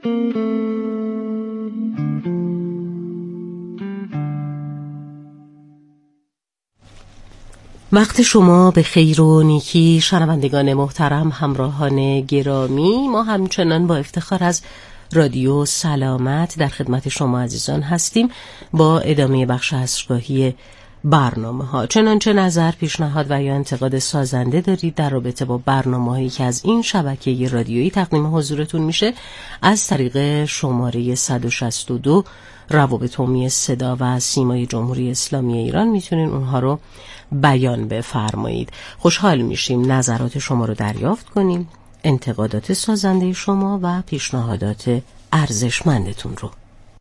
وقت شما به خیر و نیکی شنوندگان محترم، همراهان گرامی. ما همچنان با افتخار از رادیو سلامت در خدمت شما عزیزان هستیم با ادامه بخش عصرگاهی برنامه ها. چنانچه نظر، پیشنهاد و یا انتقاد سازنده دارید در رابطه با برنامه‌هایی که از این شبکه رادیویی تقدیم حضورتون میشه، از طریق شماره 162 روابط عمومی صدا و سیمای جمهوری اسلامی ایران میتونین اونها رو بیان بفرمایید. خوشحال میشیم نظرات شما رو دریافت کنیم، انتقادات سازنده شما و پیشنهادات ارزشمندتون رو.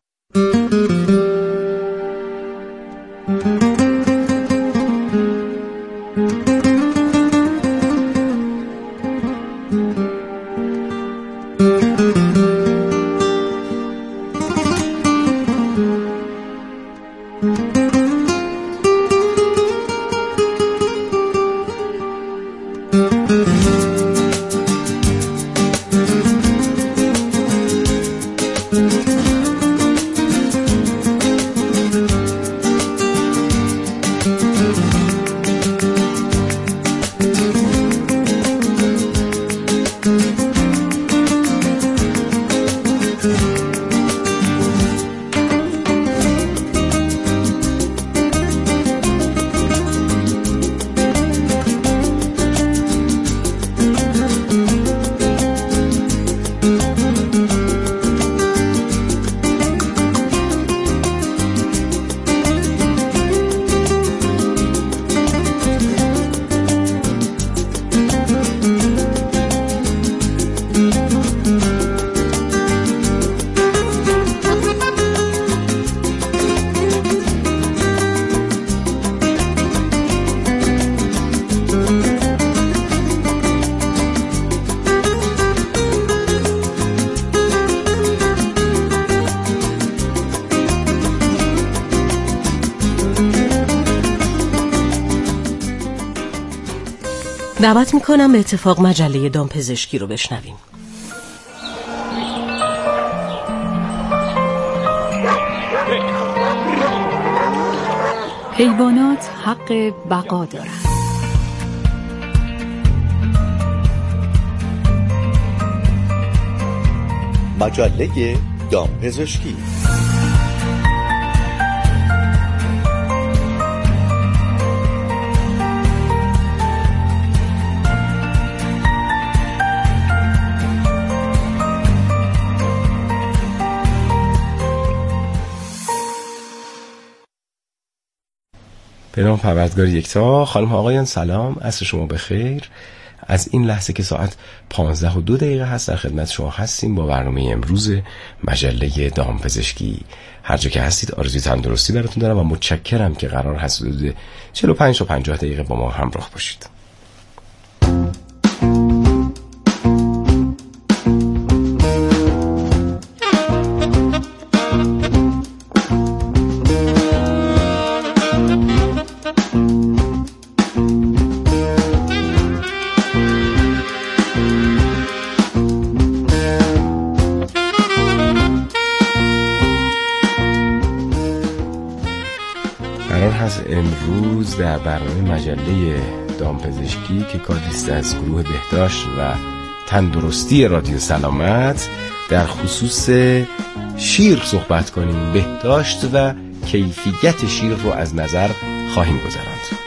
دعوت میکنم به اتفاق مجله دامپزشکی رو بشنویم. حیوانات حق بقا دارند. مجله دامپزشکی. به نام پروردگار یکتا. خانم ها آقایان سلام، عصر شما بخیر. از این لحظه که ساعت 15:02 هست در خدمت شما هستیم با برنامه امروز مجله دامپزشکی. هر جا که هستید آرزوی تندرستی براتون دارم و متشکرم که قرار هست حدود 45 تا 50 دقیقه با ما همراه باشید. امروز در برنامه مجله دامپزشکی که کادیست از گروه بهداشت و تندرستی رادیو سلامت در خصوص شیر صحبت کنیم. بهداشت و کیفیت شیر رو از نظر خواهیم گذراند.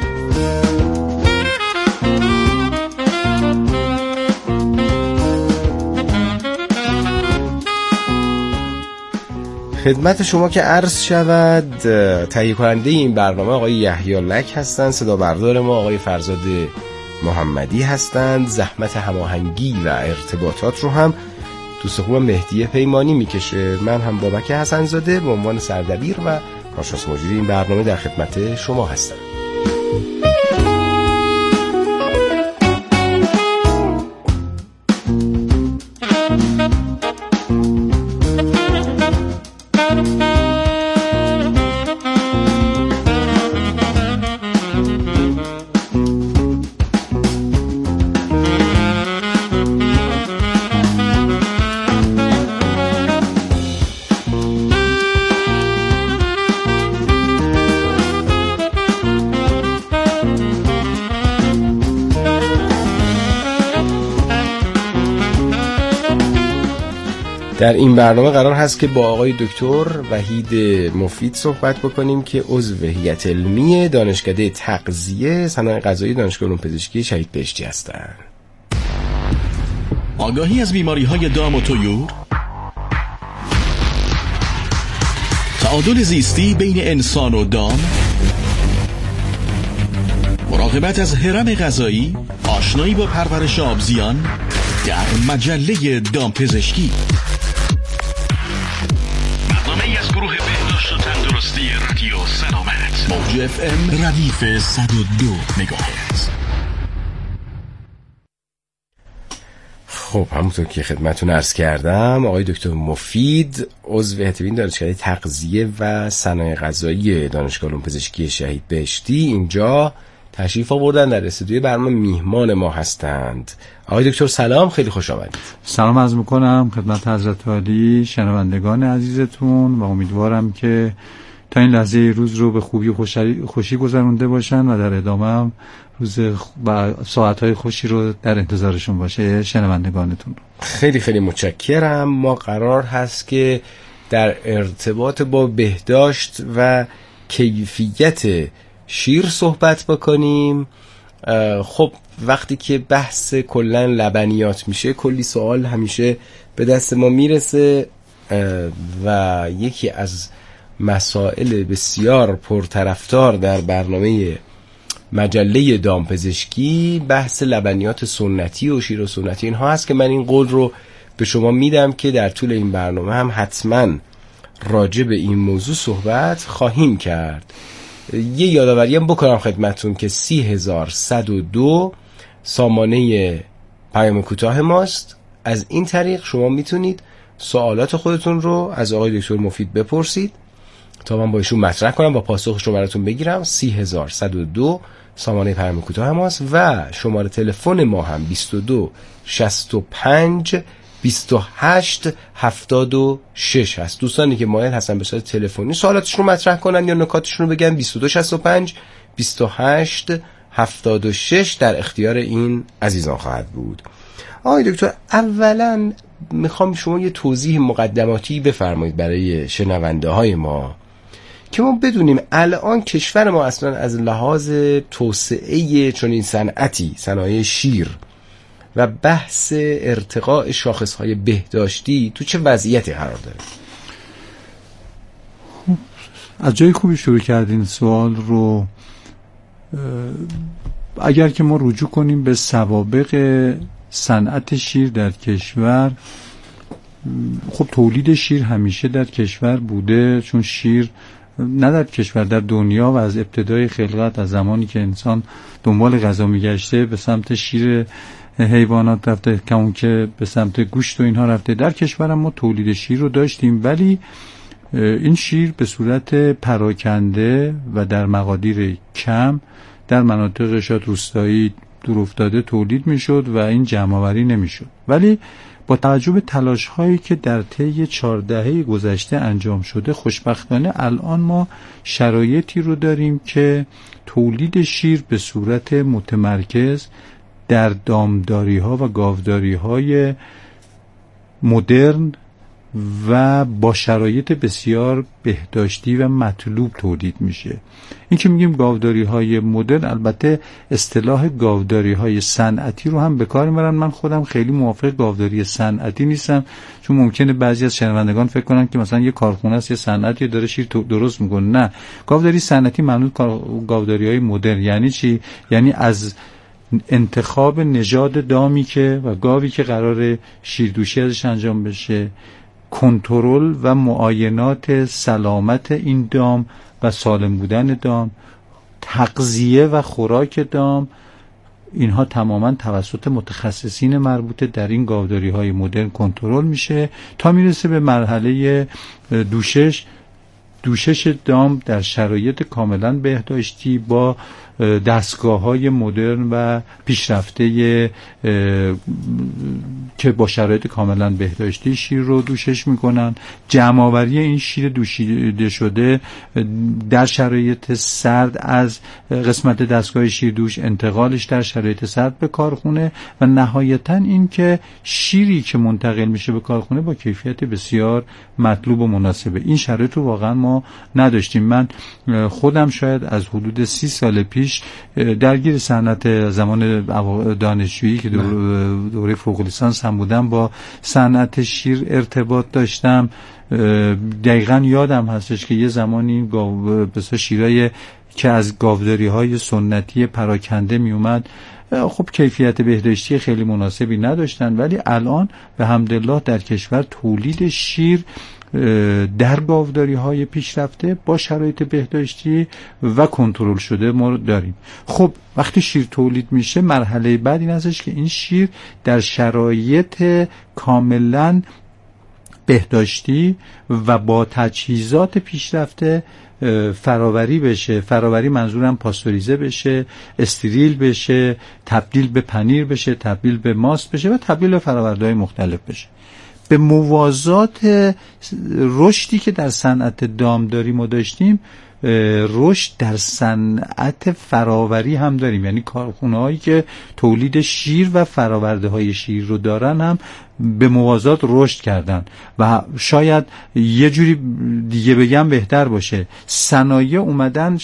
خدمت شما که عرض شود تهیه کننده این برنامه آقای یحیی لک هستند، صدا بردار ما آقای فرزاد محمدی هستند، زحمت هماهنگی و ارتباطات رو هم دوست خوب مهدی پیمانی میکشه. من هم بابک حسن‌زاده به عنوان سردبیر و کارشناس مجری این برنامه در خدمت شما هستم. در این برنامه قرار هست که با آقای دکتر وحید مفید صحبت بکنیم که عضو هیئت علمی دانشکده تغذیه صنایع غذایی دانشگاه علوم پزشکی شهید بهشتی هستند. آگاهی از بیماری‌های دام و طیور، تعادل زیستی بین انسان و دام، مراقبت از هرم غذایی، آشنایی با پرورش آبزیان در مجله دامپزشکی. برنامه‌ای از گروه بهداشت و تندرستی رادیو سلامت، موج FM ردیف 102 مگاهرتز. خب همونطور که خدمتتون عرض کردم، آقای دکتر مفید عضو هیئت علمی دانشکده تغذیه و صنایع غذایی دانشگاه علوم پزشکی شهید بهشتی اینجا تشریف آوردن، در استودیوی برنامه میهمان ما هستند. آقای دکتر سلام، خیلی خوش آمدید. سلام عرض میکنم خدمت حضرت عالی، شنوندگان عزیزتون، و امیدوارم که تا این لحظه روز رو به خوبی و خوشی گذرونده باشن و در ادامه هم روز و ساعتهای خوشی رو در انتظارشون باشه شنوندگانتون. خیلی خیلی متشکرم. ما قرار هست که در ارتباط با بهداشت و کیفیت شیر صحبت بکنیم. خب وقتی که بحث کلن لبنیات میشه کلی سوال همیشه به دست ما میرسه و یکی از مسائل بسیار پرطرفدار در برنامه مجله دامپزشکی بحث لبنیات سنتی و شیر سنتی اینها هست که من این قول رو به شما میدم که در طول این برنامه هم حتما راجع به این موضوع صحبت خواهیم کرد. یه یادآوری هم بکنم خدمتتون که 30102 سامانه پیام کوتاه ماست. از این طریق شما میتونید سوالات خودتون رو از آقای دکتر مفید بپرسید تا من با ایشون مطرح کنم و پاسخش رو براتون بگیرم. 30102 سامانه پیام کوتاه ماست و شماره تلفن ما هم 22 65 28 76 هست. دوستانی که مایل هستن به صورت تلفنی سوالاتشون رو مطرح کنن یا نکاتشون رو بگن 22 65 28 76 در اختیار این عزیزان خواهد بود. آقای دکتر، اولا میخوام شما یه توضیح مقدماتی بفرمایید برای شنونده های ما که ما بدونیم الان کشور ما اصلا از لحاظ توسعه چنین صنعتی، صنایع شیر و بحث ارتقاء شاخصهای بهداشتی تو چه وضعیتی قرار داره؟ از جای خوبی شروع کردین سوال رو. اگر که ما رجوع کنیم به سوابق صنعت شیر در کشور، خب تولید شیر همیشه در کشور بوده، چون شیر نه در کشور، در دنیا و از ابتدای خلقت، از زمانی که انسان دنبال غذا میگشته به سمت شیر حیوانات رفته که اون که به سمت گوشت و اینها رفته. در کشور ما تولید شیر رو داشتیم، ولی این شیر به صورت پراکنده و در مقادیر کم در مناطق شاید روستایی دورافتاده تولید میشد و این جمع‌آوری نمیشد. ولی با توجه به تلاش هایی که در طی 4 دهه گذشته انجام شده، خوشبختانه الان ما شرایطی رو داریم که تولید شیر به صورت متمرکز در دامداری ها و گاوداری های مدرن و با شرایط بسیار بهداشتی و مطلوب تولید میشه. این که میگیم گاوداری های مدرن، البته اصطلاح گاوداری های صنعتی رو هم به کار میبرن. من خودم خیلی موافق گاوداری صنعتی نیستم، چون ممکنه بعضی از شنوندگان فکر کنن که مثلا یه کارخونه است، یه صنعتی داره شیر درست میکنه. نه، گاوداری صنعتی معنی گاوداری های مدرن یعنی چی؟ یعنی از انتخاب نژاد دامی که و گاوی که قرار شیردوشی ازش انجام بشه، کنترل و معاینات سلامت این دام و سالم بودن دام، تغذیه و خوراک دام، اینها تماما توسط متخصصین مربوطه در این گاوداری های مدرن کنترل میشه تا میرسه به مرحله دوشش دام در شرایط کاملا بهداشتی با دستگاه‌های مدرن و پیشرفته که با شرایط کاملا بهداشتی شیر رو دوشش میکنن. جمع‌آوری این شیر دوشیده شده در شرایط سرد از قسمت دستگاه شیردوش، انتقالش در شرایط سرد به کارخونه و نهایتاً این که شیری که منتقل میشه به کارخونه با کیفیت بسیار مطلوب و مناسبه. این شرایط رو واقعا ما نداشتیم. من خودم شاید از حدود 30 سال پیش درگیر صنعت زمان دانشجویی که دوره فوق لیسانس هم بودم با صنعت شیر ارتباط داشتم. دقیقاً یادم هستش که یه زمانی بسیار شیرای که از گاوداری‌های سنتی پراکنده می اومد خب کیفیت بهداشتی خیلی مناسبی نداشتن، ولی الان به حمدالله در کشور تولید شیر در گاوداری‌های پیشرفته با شرایط بهداشتی و کنترل شده ما داریم. خب وقتی شیر تولید میشه مرحله بعد این هستش که این شیر در شرایط کاملا بهداشتی و با تجهیزات پیشرفته فراوری بشه. فراوری منظورم پاستوریزه بشه، استریل بشه، تبدیل به پنیر بشه، تبدیل به ماست بشه و تبدیل به فرآورده‌های مختلف بشه. به موازات رشدی که در صنعت دامداری ما داشتیم، رشد در صنعت فراوری هم داریم. یعنی کارخونه‌هایی که تولید شیر و فراورده‌های شیر رو دارن هم به موازات رشد کردن و شاید یه جوری دیگه بگم بهتر باشه، صنایع اومدن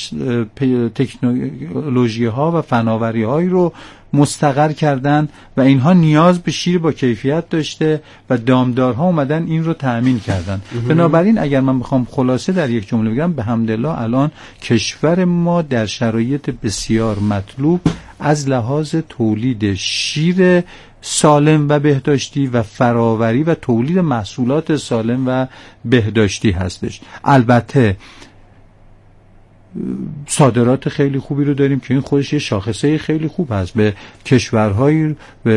تکنولوژی ها و فناوری هایی رو مستقر کردن و اینها نیاز به شیر با کیفیت داشته و دامدارها اومدن این رو تأمین کردن. بنابراین اگر من بخوام خلاصه در یک جمله بگم، به حمدالله الان کشور ما در شرایط بسیار مطلوب از لحاظ تولید شیر سالم و بهداشتی و فراوری و تولید محصولات سالم و بهداشتی هستش. البته صادرات خیلی خوبی رو داریم که این خودش یه شاخصه خیلی خوب هست به کشورهای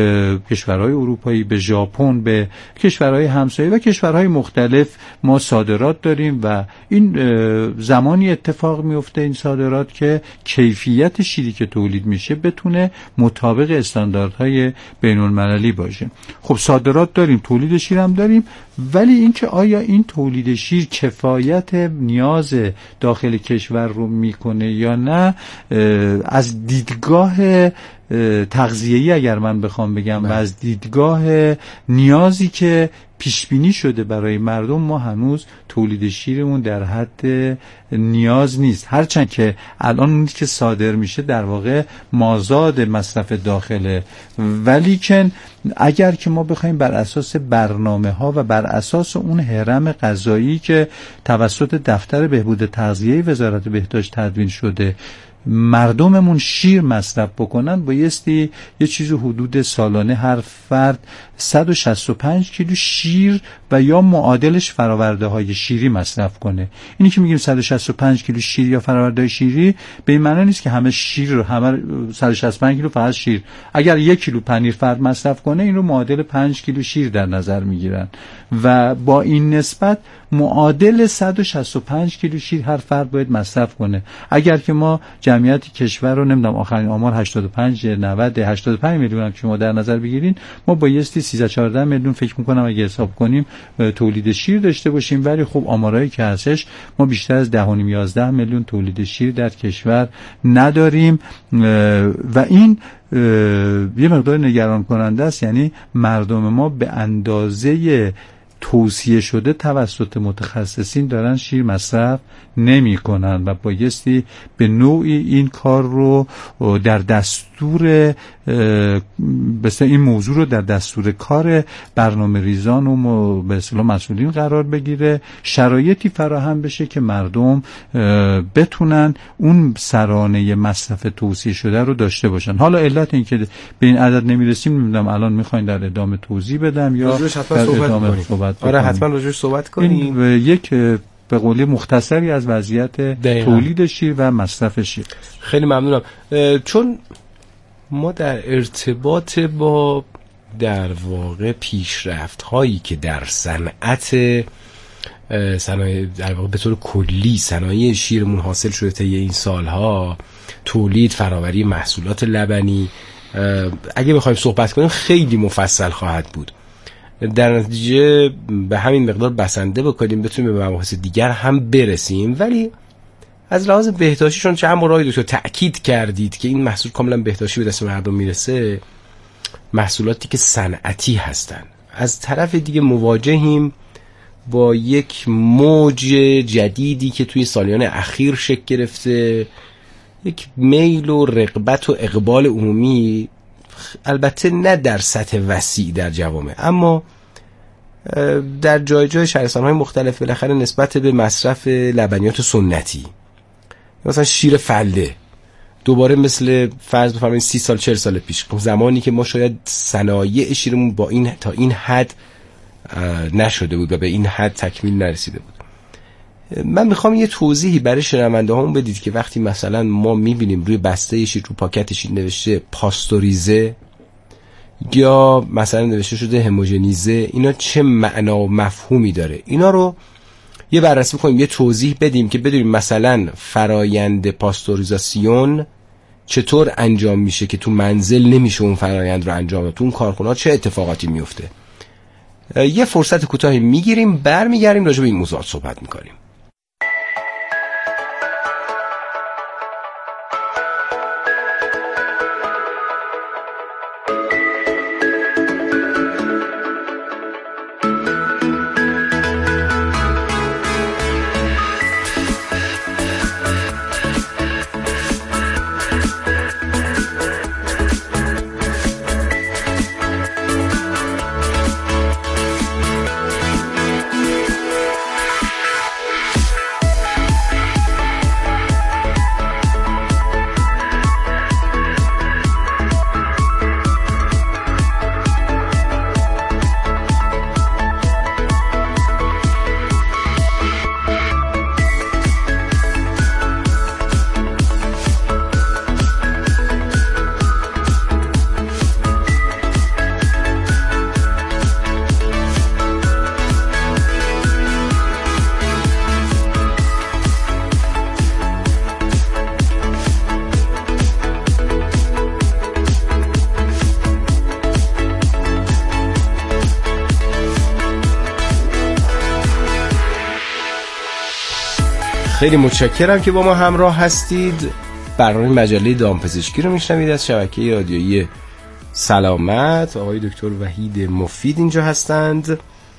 اروپایی، به ژاپن، به کشورهای همسایه و کشورهای مختلف ما صادرات داریم و این زمانی اتفاق میفته این صادرات که کیفیت شیری که تولید میشه بتونه مطابق استانداردهای بین‌المللی باشه. خب صادرات داریم، تولید شیر هم داریم، ولی اینکه آیا این تولید شیر کفایت نیاز داخل کشور رو میکنه یا نه، از دیدگاه تغذیه‌ای اگر من بخوام بگم و از دیدگاه نیازی که پیش بینی شده برای مردم، ما هنوز تولید شیرمون در حد نیاز نیست. هرچند که الان اون که صادر میشه در واقع مازاد مصرف داخله، ولی که اگر که ما بخوایم بر اساس برنامه ها و بر اساس اون هرم غذایی که توسط دفتر بهبود تغذیه وزارت بهداشت تدوین شده مردممون شیر مصرف بکنن، بایستی یه چیز حدود سالانه هر فرد 165 کیلو شیر و یا معادلش فراورده های شیری مصرف کنه. اینی که میگیم 165 کیلو شیر یا فراورده های شیری به این معنی نیست که همه شیر رو، همه 165 کیلو فقط شیر. اگر 1 کیلو پنیر فرد مصرف کنه این رو معادل 5 کیلو شیر در نظر میگیرن و با این نسبت معادل 165 کیلو شیر هر فرد باید مصرف کنه. اگر که ما جمعیت کشور رو نمیدونم آخرین آمار 85 90 85 میلیون هم شما در نظر بگیرین، ما بایستی 13 14 میلیون فکر میکنم اگه حساب کنیم تولید شیر داشته باشیم. ولی خب آمارایی که هستش ما بیشتر از 10.5 11 میلیون تولید شیر در کشور نداریم و این یه مقدار نگران کننده است. یعنی مردم ما به اندازه توصیه شده توسط متخصصین دارن شیر مصرف نمی کنن و بایستی به نوعی این کار رو در دستور مثلا این موضوع رو در دستور کار برنامه ریزان و به اصطلاح مسئولین قرار بگیره، شرایطی فراهم بشه که مردم بتونن اون سرانه مصرف توصیه شده رو داشته باشن. حالا علت این که به این عدد نمیرسیم نمیدونم الان میخواین در ادامه توضیح بدم یا در ادامه صحبت آره حتما راجعش صحبت کنیم. یک به قولی مختصری از وضعیت تولید شیر و مصرف شیر. خیلی ممنونم. چون ما در ارتباط با در واقع پیشرفت هایی که در صنعت صنایع در واقع به طور کلی صنایع شیرمون حاصل شده طی این سالها، تولید، فراوری محصولات لبنی، اگه بخوایم صحبت کنیم خیلی مفصل خواهد بود. در نتیجه به همین مقدار بسنده بکنیم بتونیم به مباحث دیگر هم برسیم. ولی از لحاظ بهداشتیشون چه هم راه دکتر تأکید کردید که این محصول کاملا بهداشتی به دست مردم میرسه، محصولاتی که صنعتی هستن. از طرف دیگه مواجهیم با یک موج جدیدی که توی سالیان اخیر شکل گرفته، یک میل و رغبت و اقبال عمومی، البته نه در سطح وسیع در جوامع، اما در جای شهرستان‌های مختلف بالاخره نسبت به مصرف لبنیات سنتی، مثلا شیر فله، دوباره مثل فرض بفرمایید 30 سال 40 سال پیش، زمانی که ما شاید صنایع شیرمون با این تا این حد نشده بود و به این حد تکمیل نرسیده بود. من میخوام یه توضیحی برای شنونده هامون بدید که وقتی مثلا ما میبینیم روی بسته شیر، رو پاکت شیر نوشته پاستوریزه یا مثلا نوشته شده هموژنیزه، اینا چه معنا و مفهومی داره؟ اینا رو یه بررسی کنیم، یه توضیح بدیم که بدونیم مثلا فرایند پاستوریزاسیون چطور انجام میشه که تو منزل نمیشه اون فرایند رو انجام داد، تو اون کارخونه چه اتفاقاتی میفته. یه فرصت کوتاهی میگیریم، برمیگردیم راجع به این موضوعات صحبت میکنیم. خیلی متشکرم که با ما همراه هستید. برنامه مجله دامپزشکی رو میشنوید از شبکه رادیویی سلامت. آقای دکتر وحید مفید اینجا هستند،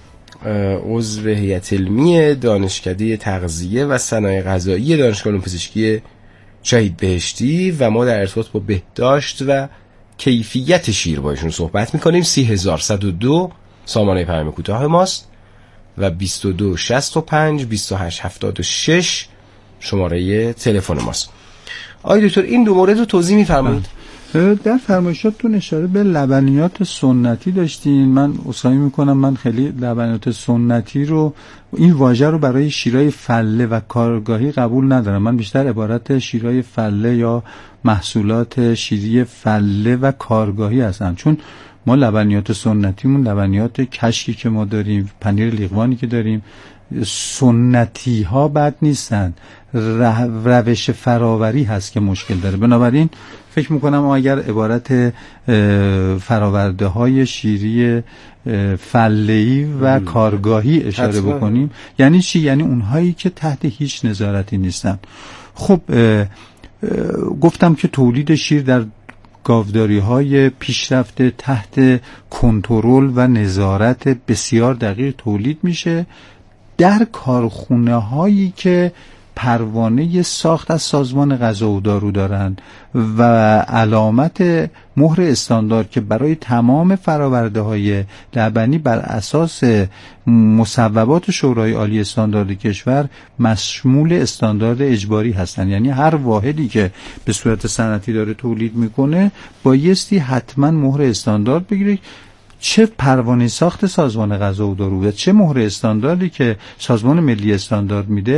عضو هیئت علمی دانشکده تغذیه و صنایع غذایی دانشگاه علوم پزشکی شهید بهشتی و ما در ارتباط با بهداشت و کیفیت شیر با ایشون صحبت میکنیم. 30102 سامانه پیام کوتاه ماست و 2265 2876 شماره تلفن ماست. آقای دکتر این دو مورد رو توضیح می‌فرمایید؟ در فرمایشاتتون اشاره به لبنیات سنتی داشتین. من عذرخواهی میکنم، من خیلی لبنیات سنتی رو، این واژه رو برای شیرای فله و کارگاهی قبول ندارم. من بیشتر عبارت شیرای فله یا محصولات شیری فله و کارگاهی هستن، چون ما لبنیات سنتیمون لبنیات کشکی که ما داریم، پنیر لیقوانی که داریم، سنتی ها بد نیستن، روش فراوری هست که مشکل داره. بنابراین فکر میکنم اگر عبارت فراورده های شیری فله‌ای و کارگاهی اشاره بکنیم، یعنی چی؟ یعنی اونهایی که تحت هیچ نظارتی نیستن. خب گفتم که تولید شیر در گاوداری های پیشرفته تحت کنترل و نظارت بسیار دقیق تولید میشه در کارخونه هایی که پروانه ساخت از سازمان غذا و دارو دارند و علامت مهر استاندارد که برای تمام فراورده های لبنی بر اساس مصوبات شورای عالی استاندارد کشور مشمول استاندارد اجباری هستند. یعنی هر واحدی که به صورت صنعتی داره تولید میکنه بایستی حتما مهر استاندارد بگیره، چه پروانه ساخت سازمان غذا و دارو و چه مهر استانداردی که سازمان ملی استاندارد میده.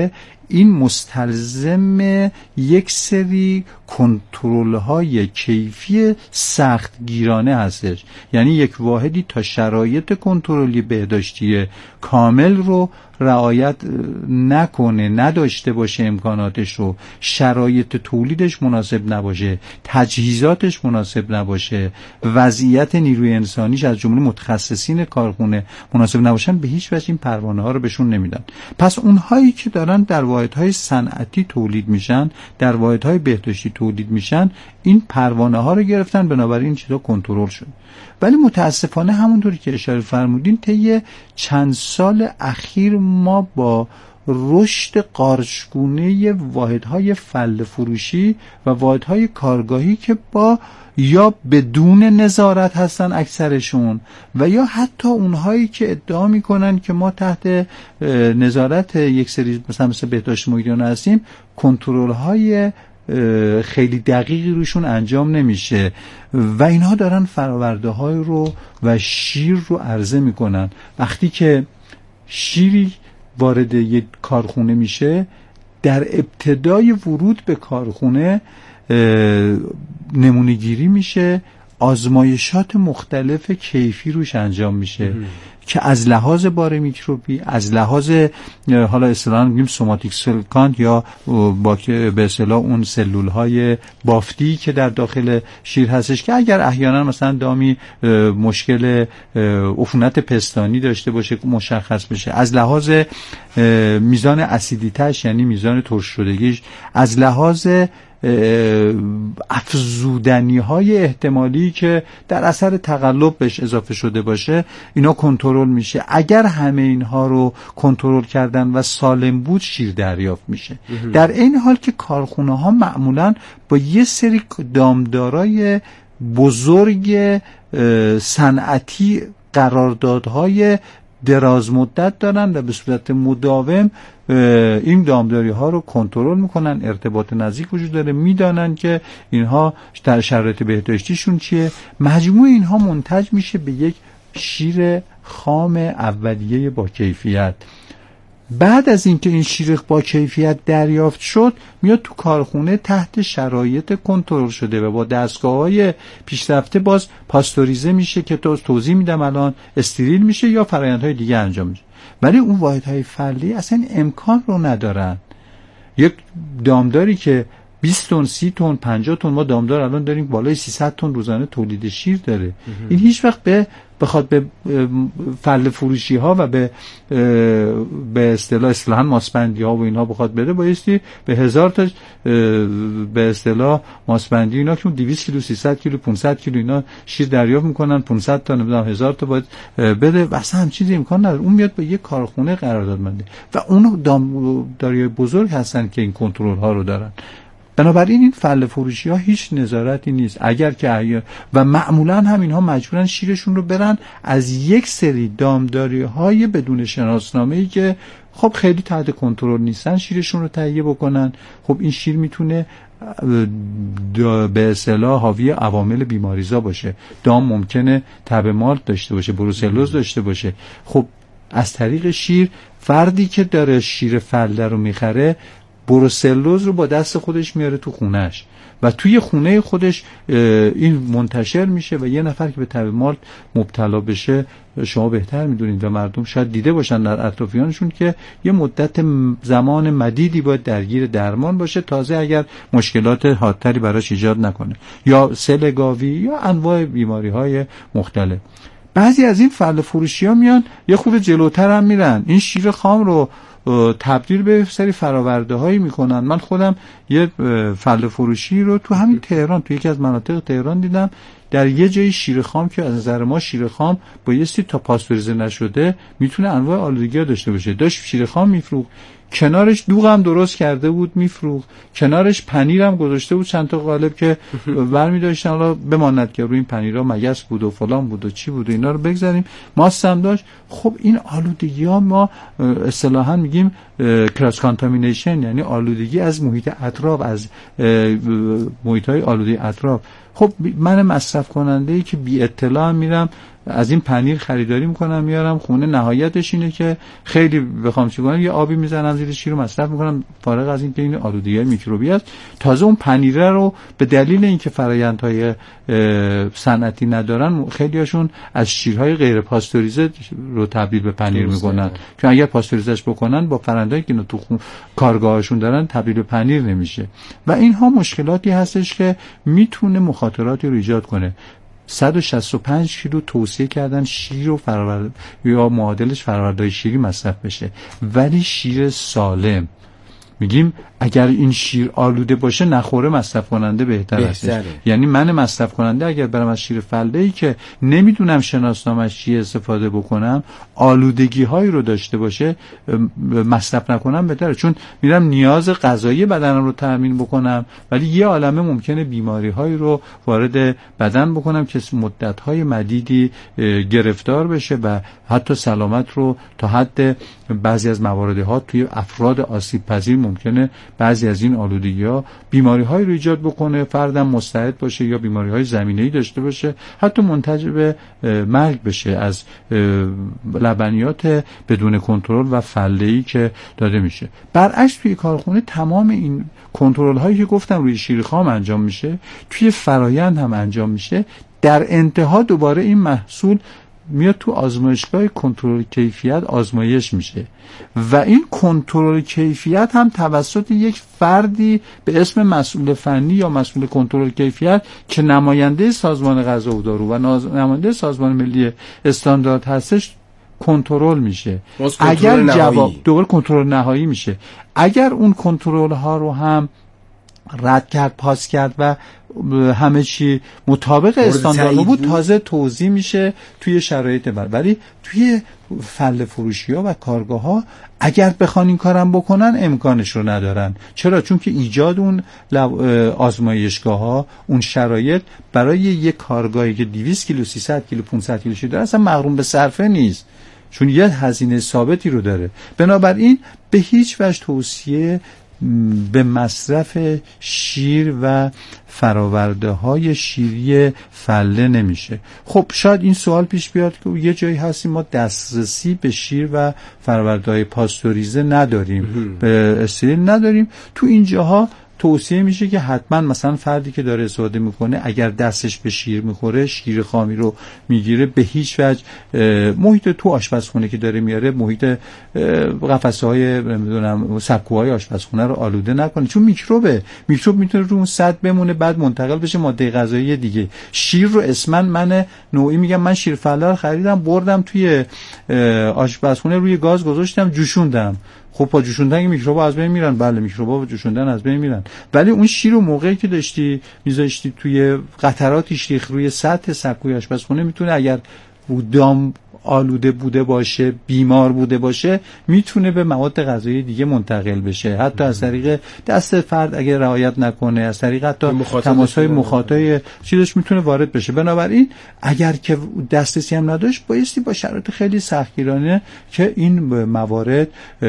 این مستلزم یک سری کنترل‌های کیفی سختگیرانه هستش. یعنی یک واحدی تا شرایط کنترلی بهداشتی کامل رو رعایت نکنه، نداشته باشه، امکاناتش رو، شرایط تولیدش مناسب نباشه، تجهیزاتش مناسب نباشه، وضعیت نیروی انسانیش از جمله متخصصین کارخونه مناسب نباشن، به هیچ وجه این پروانه ها رو بهشون نمیدن. پس اونهایی که دارن در واحدهای صنعتی تولید میشن، در واحدهای بهداشتی تولید میشن، این پروانه ها رو گرفتن، بنابراین این چیزا کنترل شد. ولی متاسفانه همونطوری که اشاره فرمودین طی چند سال اخیر ما با رشد قارچگونه واحدهای فله فروشی و واحدهای کارگاهی که با یا بدون نظارت هستن اکثرشون و یا حتی اونهایی که ادعا میکنن که ما تحت نظارت یک سری مثل بهداشت محیطی هستیم، کنترل های خیلی دقیقی روشون انجام نمیشه و اینها دارن فراورده های رو و شیر رو عرضه میکنن. وقتی که شیری وارد یک کارخونه میشه، در ابتدای ورود به کارخونه نمونه گیری میشه، آزمایشات مختلف کیفی روش انجام میشه که از لحاظ بار میکروبی، از لحاظ حالا اصطلاحاً میگیم سوماتیک سلکانت یا با به اصطلاح اون سلول های بافتی که در داخل شیر هستش که اگر احیانا مثلا دامی مشکل عفونت پستانی داشته باشه مشخص بشه، از لحاظ میزان اسیدیتش یعنی میزان ترش شدگیش، از لحاظ افزودنی های احتمالی که در اثر تقلب بهش اضافه شده باشه، اینا کنترل میشه. اگر همه اینها رو کنترل کردن و سالم بود، شیر دریافت میشه. در این حال که کارخونه ها معمولا با یه سری دامدارای بزرگ صنعتی قراردادهای دراز مدت دارن و به صورت مداوم این دامداری ها رو کنترل میکنن، ارتباط نزدیک وجود داره، میدانن که اینها در شرایط بهداشتیشون چیه. مجموع اینها منتج میشه به یک شیر خام اولیه با کیفیت. بعد از اینکه این شیر با کیفیت دریافت شد، میاد تو کارخونه تحت شرایط کنترل شده و با دستگاه‌های پیشرفته باز پاستوریزه میشه که توضیح میدم الان، استریل میشه یا فرآیندهای دیگه انجام میشه. ولی اون واحدهای فردی اصلا امکان رو ندارن. یک دامداری که 20 تن، 30 تن، 50 تن، ما دامدار الان داریم بالای 300 تن روزانه تولید شیر داره. این هیچ وقت بخواد به فله فروشی ها و به اصطلاح ماسپندی ها و اینها بخواد بده، بایستی به 1000 تا به اصطلاح ماسپندی اینا که 200 کیلو، 300 کیلو، 500 کیلو اینا شیر دریافت میکنن، 500 تا نمیدونم 1000 تا باید بده، واسه هم چیزی امکان نداره. اون میاد به یه کارخونه قرارداد بنده و اون دامداری بزرگ هستن که این کنترل ها رو دارن. بنابراین این فله فروشی ها هیچ نظارتی نیست. اگر که و معمولا هم اینها مجبورن شیرشون رو برن از یک سری دامداری های بدون شناسنامه‌ای که خب خیلی تحت کنترل نیستن شیرشون رو تهیه بکنن. خب این شیر میتونه به اصطلاح حاوی عوامل بیماریزا باشه. دام ممکنه تب مالت داشته باشه، بروسلوز داشته باشه. خب از طریق شیر فردی که داره شیر فله رو میخره، بروسلوز رو با دست خودش میاره تو خونهش و توی خونه خودش این منتشر میشه و یه نفر که به تب مالت مبتلا بشه، شما بهتر میدونید و مردم شاید دیده باشن در اطرافیانشون که یه مدت زمان مدیدی باید درگیر درمان باشه تازه اگر مشکلات حادتری براش ایجاد نکنه، یا سل گاوی یا انواع بیماری های مختلف. بعضی از این فله فروشی ها میان یه خورده جلوتر هم میرن، این شیر خام رو تبدیل به سری فراورده هایی میکنن. من خودم یه فله فروشی رو تو همین تهران، تو یکی از مناطق تهران دیدم، در یه جای شیر خام که از نظر ما شیر خام بایستی تا پاستوریزه نشده میتونه انواع آلودگی داشته باشه، داشت شیر خام میفروخت، کنارش دوغ هم درست کرده بود میفروخت، کنارش پنیر هم گذاشته بود چند تا قالب که برمی داشتن حالا بماند که روی این پنیرها مگس بود و فلان بود و چی بود و اینا رو بگذاریم، ماست هم داشت. خب این آلودگی ها ما اصطلاحا میگیم کراس کانتامینیشن، یعنی آلودگی از محیط اطراف، از محیط های آلوده اطراف. خب من مصرف کننده ای که بی اطلاع میرم از این پنیر خریداری میکنم میارم خونه، نهایتش اینه که خیلی بخوام چی کنم یه آبی میزنم زیر شیر رو مصرف میکنم، فارغ از این که این آلودگی میکروبی است. تازه اون پنیره رو به دلیل اینکه فرآیندهای صنعتی ندارن خیلیاشون از شیرهای غیر پاستوریزه رو تبدیل به پنیر میکنن که اگر پاستوریزش بکنن با فرآیندهایی که تو کارگاهاشون دارن تبدیل به پنیر نمیشه و اینها مشکلاتی هستش که میتونه مخاطراتی رو ایجاد کنه. 165 کیلو توصیه کردن شیر و یا معادلش فرآوردهای شیری مصرف بشه، ولی شیر سالم میگیم اگر این شیر آلوده باشه نخوره مصرف کننده بهتر است. یعنی من مصرف کننده اگر برم از شیر فله‌ای که نمیدونم شناسنامه‌اش چیه استفاده بکنم، آلودگی هایی رو داشته باشه مصرف نکنم بهتره، چون میرم نیاز غذایی بدنم رو تامین بکنم ولی یه عالمه ممکنه بیماری هایی رو وارد بدن بکنم که مدت های مدیدی گرفتار بشه و حتی سلامت رو تا حد بعضی از مواردها توی افراد آسیب پذیر ممکنه بعضی از این آلودگی‌ها بیماری‌های رو ایجاد بکنه، فردم مستعد باشه یا بیماری‌های زمینه‌ای داشته باشه، حتی منتج به مرگ بشه از لبنیات بدون کنترل و فله‌ای که داده میشه. برعکس توی کارخونه تمام این کنترل‌هایی که گفتم روی شیر خام انجام میشه، توی فرایند هم انجام میشه. در انتها دوباره این محصول میاد تو آزمایشگاه کنترل کیفیت آزمایش میشه و این کنترل کیفیت هم توسط یک فردی به اسم مسئول فنی یا مسئول کنترل کیفیت که نماینده سازمان غذا و دارو و نماینده سازمان ملی استاندارد هستش کنترل میشه. اگر جواب دوباره کنترل نهایی میشه. اگر اون کنترل ها رو هم رد کرد، پاس کرد و همه چی مطابق استاندارد بود، تازه توزیع میشه توی شرایط ولی توی فله فروشی ها و کارگاه ها اگر بخوان این کارم بکنن امکانش رو ندارن. چرا؟ چون که ایجاد اون آزمایشگاه ها، اون شرایط برای یک کارگاهی که 200 کیلو 300 کیلو 500 کیلو شیر داره اصلا مغروم به صرفه نیست، چون یه هزینه ثابتی رو داره. بنابراین به هیچ وجه توصیه به مصرف شیر و فراورده های شیری فله نمیشه. خب شاید این سوال پیش بیاد که یه جایی هستیم ما دسترسی به شیر و فراورده های پاستوریزه نداریم، به استریل نداریم، تو این جاها توصیه میشه که حتما مثلا فردی که داره استفاده میکنه اگر دستش به شیر میخوره، شیر خامی رو میگیره، به هیچ وجه محیط تو آشپزخونه که داره میاره، محیط قفسه‌های نمیدونم سکوهای آشپزخونه رو آلوده نکنه، چون میکروب میتونه رو اون سطح بمونه بعد منتقل بشه ماده غذایی دیگه. شیر رو اسما من نوعی میگم من شیر فله رو خریدم بردم توی آشپزخونه روی گاز گذاشتم جوشوندم. خب با جوشوندن این میکروبا از بین میرن، بله میکروبا با جوشوندن از بین میرن، ولی اون شیر رو موقعی که داشتی میذاشتی توی قطراتش ریخت روی سطح سکوی آشپزخونه میتونه اگر دام آلوده بوده باشه، بیمار بوده باشه، میتونه به مواد غذایی دیگه منتقل بشه، حتی از طریق دست فرد اگه رعایت نکنه، از طریق حتی تماس‌های مخاطای چیزش میتونه وارد بشه. بنابراین اگر که دسترسی هم نداشت بایستی با شرایط خیلی سختگیرانه که این موارد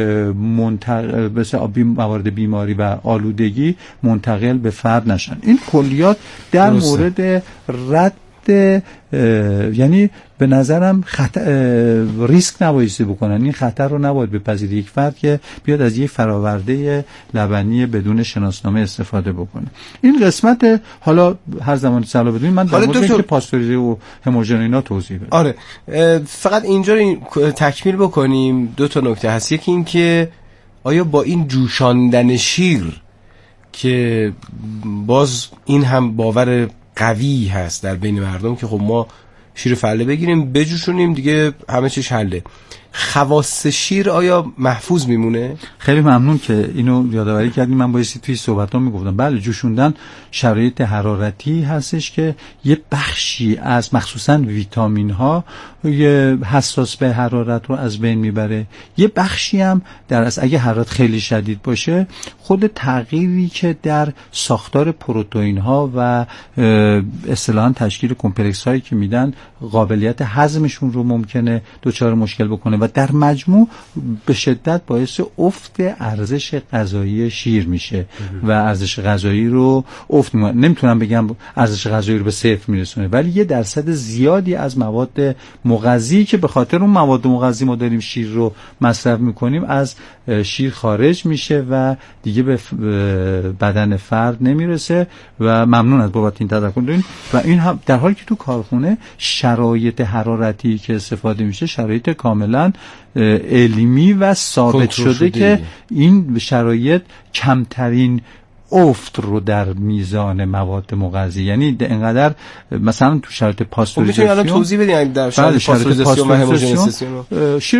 موارد بیماری و آلودگی منتقل به فرد نشن. این کلیات در مورد رد یعنی به نظرم ریسک نبایستی بکنن، این خطر رو نباید بپذیره یک فرد که بیاد از یک فراورده لبنی بدون شناسنامه استفاده بکنه. این قسمت حالا هر زمان صلاح بدونید من در مورد اینکه پاستوریزه و هموژن اینا توضیح بدم. آره فقط اینجا رو تکمیل بکنیم. دو تا نکته هست، یکی این که آیا با این جوشاندن شیر که باز این هم باور قوی هست در بین مردم که خب ما شیر فله بگیریم بجوشونیم دیگه همه چیش حله، خواص شیر آیا محفوظ میمونه؟ خیلی ممنون که اینو یادآوری کردیم. من بایستی توی صحبتام میگفتم بله جوشوندن شرایط حرارتی هستش که یه بخشی از مخصوصا ویتامین ها یه حساس به حرارت رو از بین میبره، یه بخشی هم در اصل اگه حرارت خیلی شدید باشه خود تغییری که در ساختار پروتئین ها و اصطلاحاً تشکیل کمپلکس هایی که میدن قابلیت هضمشون رو ممکنه دچار مشکل بکنه و و در مجموع به شدت باعث افت ارزش غذایی شیر میشه و ارزش غذایی رو نمیتونم بگم ارزش غذایی رو به صفر میرسونه، ولی یه درصد زیادی از مواد مغذی که به خاطر اون مواد مغذی ما داریم شیر رو مصرف میکنیم از شیر خارج میشه و دیگه به بدن فرد نمیرسه. و ممنون از بابت این تذکر دارین. و این هم در حالی که تو کارخونه شرایط حرارتی که استفاده میشه شرایط کاملا علمی و ثابت شده که این شرایط کمترین افت رو در میزان مواد مغذی، یعنی اینقدر مثلا تو شرایط پاستوریزاسیون میتونید الان توضیح بدین در شرایط پاستوریزاسیون و هموژنیزاسیون